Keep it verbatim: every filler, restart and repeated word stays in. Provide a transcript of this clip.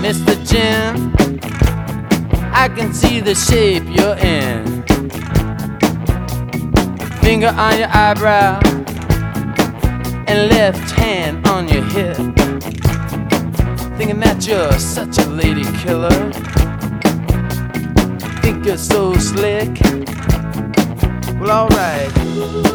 Mister Jim, I can see the shape you're in. Finger on your eyebrow and left hand on your hip, thinking that you're such a lady killer. Think you're so slick. Well, alright.